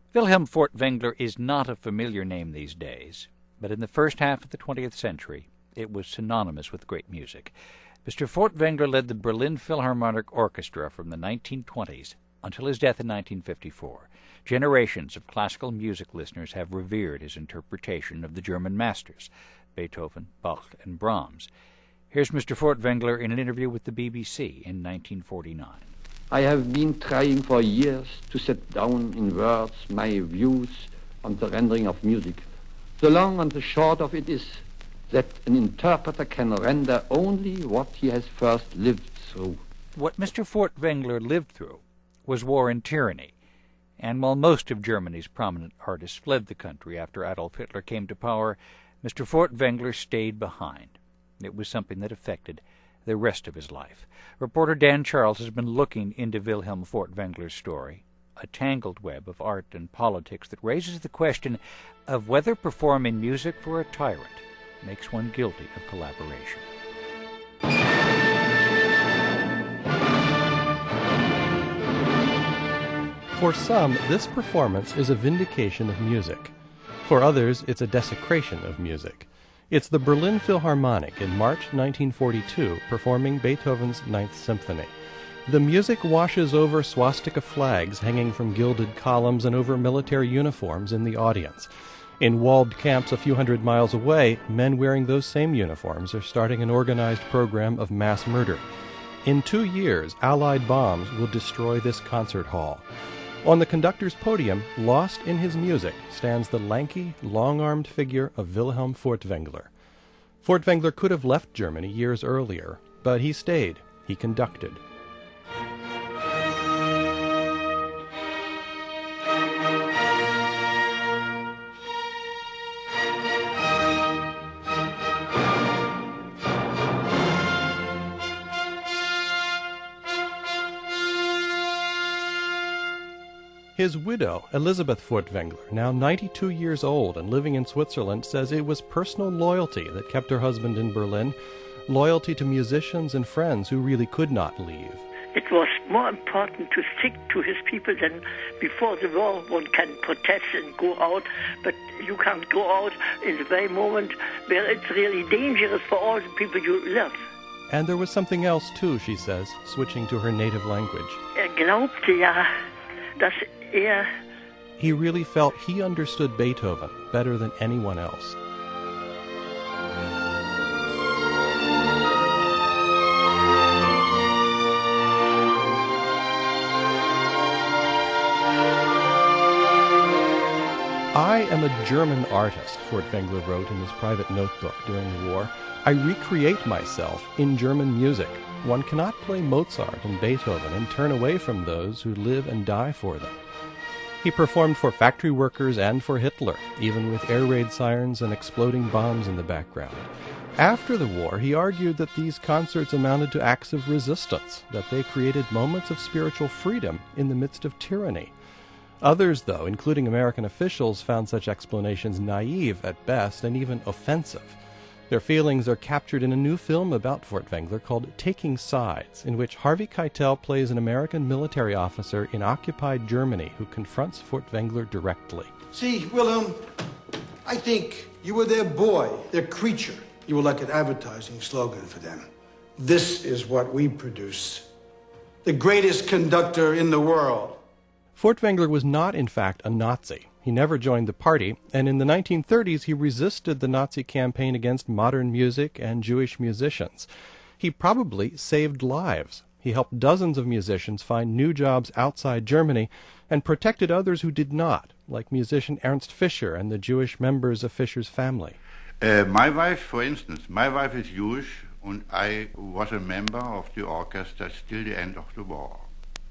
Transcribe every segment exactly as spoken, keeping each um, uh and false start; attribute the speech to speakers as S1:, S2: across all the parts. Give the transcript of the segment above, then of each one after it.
S1: Wilhelm Furtwängler is not a familiar name these days, but in the first half of the twentieth century it was synonymous with great music. Mister Furtwängler led the Berlin Philharmonic Orchestra from the nineteen twenties until his death in nineteen fifty-four. Generations of classical music listeners have revered his interpretation of the German masters, Beethoven, Bach, and Brahms. Here's Mister Furtwängler in an interview with the B B C in nineteen forty-nine.
S2: I have been trying for years to set down in words my views on the rendering of music. The long and the short of it is that an interpreter can render only what he has first lived through.
S1: What Mister Furtwängler lived through was war and tyranny, and while most of Germany's prominent artists fled the country after Adolf Hitler came to power, Mister Furtwängler stayed behind. It was something that affected the rest of his life. Reporter Dan Charles has been looking into Wilhelm Furtwängler's story, a tangled web of art and politics that raises the question of whether performing music for a tyrant makes one guilty of collaboration.
S3: For some, this performance is a vindication of music. For others, it's a desecration of music. It's the Berlin Philharmonic in March nineteen forty-two performing Beethoven's Ninth Symphony. The music washes over swastika flags hanging from gilded columns and over military uniforms in the audience. In walled camps a few hundred miles away, men wearing those same uniforms are starting an organized program of mass murder. In two years, Allied bombs will destroy this concert hall. On the conductor's podium, lost in his music, stands the lanky, long-armed figure of Wilhelm Furtwängler. Furtwängler could have left Germany years earlier, but he stayed. He conducted. His widow, Elisabeth Furtwängler, now ninety-two years old and living in Switzerland, says it was personal loyalty that kept her husband in Berlin, loyalty to musicians and friends who really could not leave.
S4: It was more important to stick to his people than before the war. One can protest and go out, but you can't go out in the very moment where it's really dangerous for all the people you love.
S3: And there was something else too, she says, switching to her native language.
S4: Er glaubte ja, dass er...
S3: He really felt he understood Beethoven better than anyone else. I am a German artist, Furtwängler wrote in his private notebook during the war. I recreate myself in German music. One cannot play Mozart and Beethoven and turn away from those who live and die for them. He performed for factory workers and for Hitler, even with air raid sirens and exploding bombs in the background. After the war, he argued that these concerts amounted to acts of resistance, that they created moments of spiritual freedom in the midst of tyranny. Others, though, including American officials, found such explanations naive at best and even offensive. Their feelings are captured in a new film about Furtwängler called Taking Sides, in which Harvey Keitel plays an American military officer in occupied Germany who confronts Furtwängler directly.
S5: See, Wilhelm, I think you were their boy, their creature. You were like an advertising slogan for them. This is what we produce. The greatest conductor in the world.
S3: Furtwängler was not, in fact, a Nazi. He never joined the party, and in the nineteen thirties he resisted the Nazi campaign against modern music and Jewish musicians. He probably saved lives. He helped dozens of musicians find new jobs outside Germany and protected others who did not, like musician Ernst Fischer and the Jewish members of Fischer's family.
S6: Uh, my wife, for instance, my wife is Jewish, and I was a member of the orchestra till the end of the war.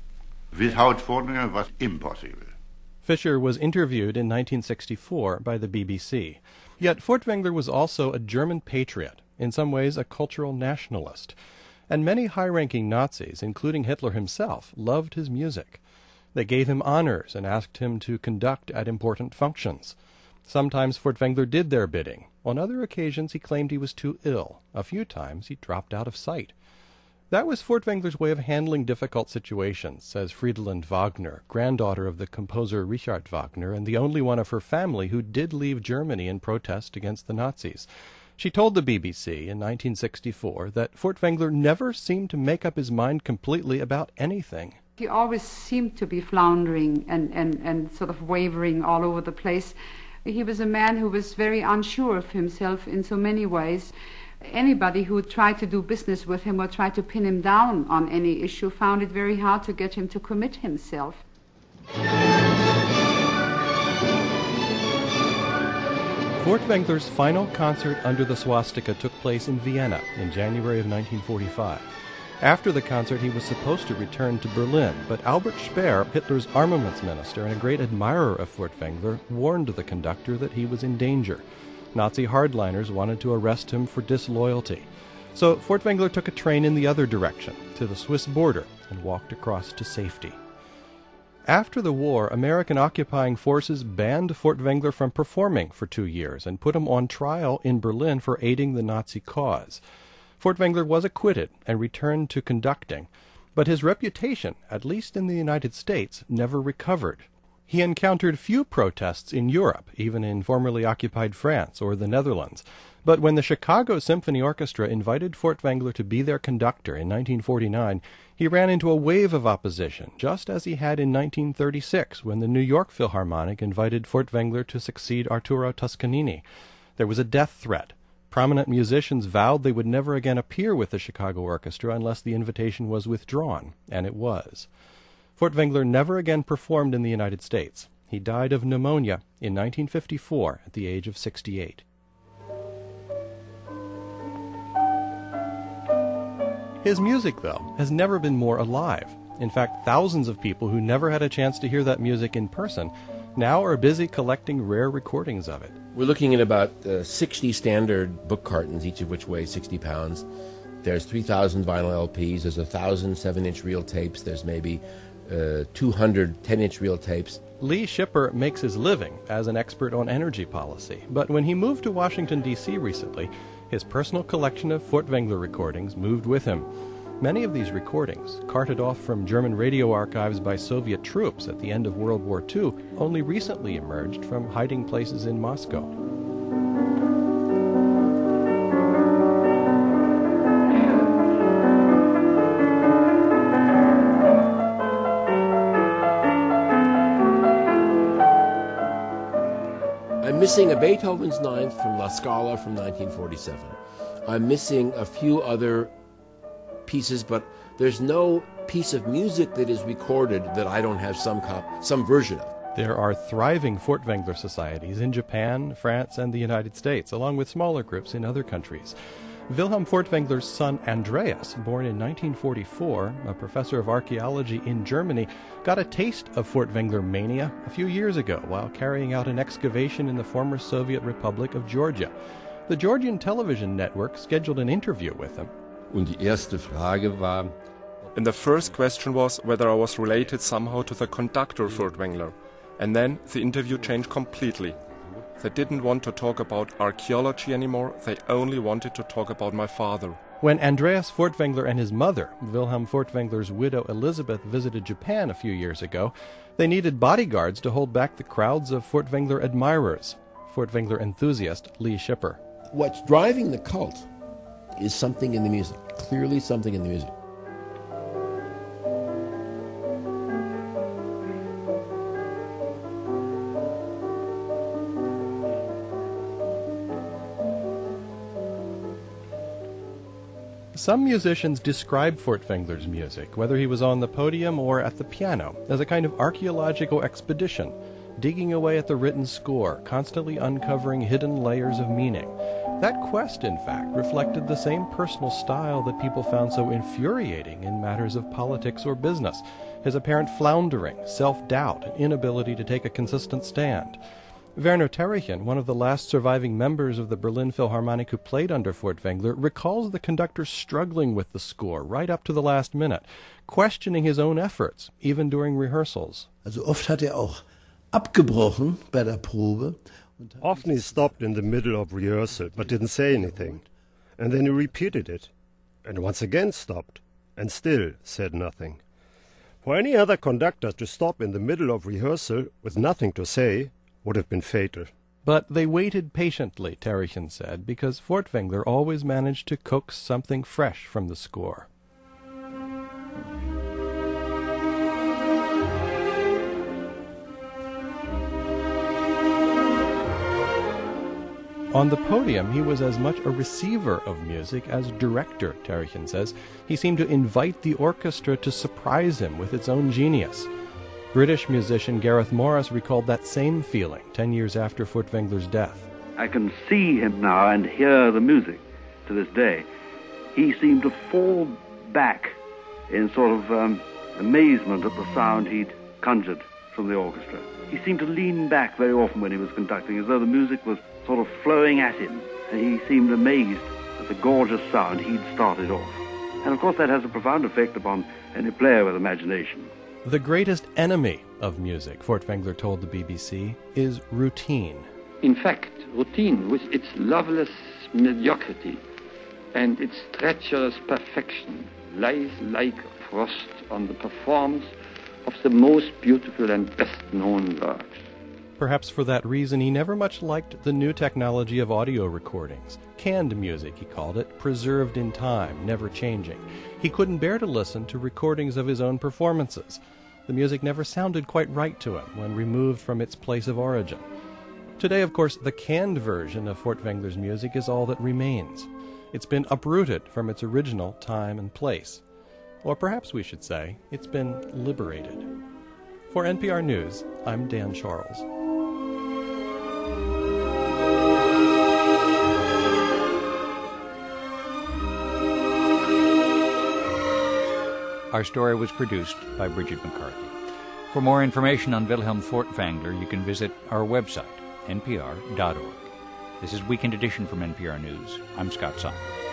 S6: Without Furtwängler was impossible.
S3: Fischer was interviewed in nineteen sixty-four by the B B C. Yet Furtwängler was also a German patriot, in some ways a cultural nationalist. And many high-ranking Nazis, including Hitler himself, loved his music. They gave him honors and asked him to conduct at important functions. Sometimes Furtwängler did their bidding. On other occasions he claimed he was too ill. A few times he dropped out of sight. That was Furtwängler's way of handling difficult situations, says Friedland Wagner, granddaughter of the composer Richard Wagner and the only one of her family who did leave Germany in protest against the Nazis. She told the B B C in nineteen sixty-four that Furtwängler never seemed to make up his mind completely about anything.
S7: He always seemed to be floundering and, and, and sort of wavering all over the place. He was a man who was very unsure of himself in so many ways. Anybody who tried to do business with him or tried to pin him down on any issue found it very hard to get him to commit himself.
S3: Furtwängler's final concert under the swastika took place in Vienna in January of nineteen forty-five. After the concert, he was supposed to return to Berlin, but Albert Speer, Hitler's armaments minister and a great admirer of Furtwängler, warned the conductor that he was in danger. Nazi hardliners wanted to arrest him for disloyalty. So Furtwängler took a train in the other direction, to the Swiss border, and walked across to safety. After the war, American occupying forces banned Furtwängler from performing for two years and put him on trial in Berlin for aiding the Nazi cause. Furtwängler was acquitted and returned to conducting, but his reputation, at least in the United States, never recovered. He encountered few protests in Europe, even in formerly occupied France or the Netherlands. But when the Chicago Symphony Orchestra invited Furtwängler to be their conductor in nineteen forty-nine, he ran into a wave of opposition, just as he had in nineteen thirty-six, when the New York Philharmonic invited Furtwängler to succeed Arturo Toscanini. There was a death threat. Prominent musicians vowed they would never again appear with the Chicago Orchestra unless the invitation was withdrawn, and it was. Furtwängler never again performed in the United States. He died of pneumonia in nineteen fifty-four at the age of sixty-eight. His music, though, has never been more alive. In fact, thousands of people who never had a chance to hear that music in person now are busy collecting rare recordings of it.
S8: We're looking at about uh, sixty standard book cartons, each of which weigh sixty pounds. There's three thousand vinyl L Ps, there's one thousand seven-inch reel tapes, there's maybe uh, two hundred ten-inch reel tapes.
S3: Lee Schipper makes his living as an expert on energy policy, but when he moved to Washington, D C recently, his personal collection of Furtwängler recordings moved with him. Many of these recordings, carted off from German radio archives by Soviet troops at the end of World War Two, only recently emerged from hiding places in Moscow.
S8: I'm missing a Beethoven's Ninth from La Scala from nineteen forty-seven. I'm missing a few other pieces, but there's no piece of music that is recorded that I don't have some cop- some version of.
S3: There are thriving Furtwängler societies in Japan, France, and the United States, along with smaller groups in other countries. Wilhelm Furtwängler's son Andreas, born in nineteen forty-four, a professor of archaeology in Germany, got a taste of Furtwängler mania a few years ago while carrying out an excavation in the former Soviet Republic of Georgia. The Georgian television network scheduled an interview with him.
S9: Und die erste Frage war,
S10: and the first question was whether I was related somehow to the conductor Furtwängler. And then the interview changed completely. They didn't want to talk about archaeology anymore, they only wanted to talk about my father.
S3: When Andreas Furtwängler and his mother, Wilhelm Furtwängler's widow Elizabeth, visited Japan a few years ago, they needed bodyguards to hold back the crowds of Furtwängler admirers. Furtwängler enthusiast Lee Schipper.
S8: What's driving the cult is something in the music, clearly something in the music.
S3: Some musicians describe Furtwängler's music, whether he was on the podium or at the piano, as a kind of archaeological expedition, digging away at the written score, constantly uncovering hidden layers of meaning. That quest, in fact, reflected the same personal style that people found so infuriating in matters of politics or business, his apparent floundering, self-doubt, and inability to take a consistent stand. Werner Terrichen, one of the last surviving members of the Berlin Philharmonic who played under Furtwängler, recalls the conductor struggling with the score right up to the last minute, questioning his own efforts, even during rehearsals.
S11: Also oft hat er auch abgebrochen bei der Probe.
S12: Often he stopped in the middle of rehearsal, but didn't say anything. And then he repeated it, and once again stopped, and still said nothing. For any other conductor to stop in the middle of rehearsal with nothing to say would have been fatal.
S3: But they waited patiently, Terrichen said, because Furtwängler always managed to coax something fresh from the score. On the podium, he was as much a receiver of music as director, Terrichen says. He seemed to invite the orchestra to surprise him with its own genius. British musician Gareth Morris recalled that same feeling ten years after Furtwängler's death.
S13: I can see him now and hear the music to this day. He seemed to fall back in sort of um, amazement at the sound he'd conjured from the orchestra. He seemed to lean back very often when he was conducting, as though the music was sort of flowing at him, and he seemed amazed at the gorgeous sound he'd started off. And of course that has a profound effect upon any player with imagination.
S3: The greatest enemy of music, Furtwängler told the B B C, is routine.
S2: In fact, routine, with its loveless mediocrity and its treacherous perfection, lies like frost on the performance of the most beautiful and best-known works.
S3: Perhaps for that reason, he never much liked the new technology of audio recordings. Canned music, he called it, preserved in time, never changing. He couldn't bear to listen to recordings of his own performances. The music never sounded quite right to him when removed from its place of origin. Today, of course, the canned version of Furtwängler's music is all that remains. It's been uprooted from its original time and place. Or perhaps we should say, it's been liberated. For N P R News, I'm Dan Charles.
S1: Our story was produced by Bridget McCarthy. For more information on Wilhelm Furtwängler, you can visit our website, N P R dot org. This is Weekend Edition from N P R News. I'm Scott Simon.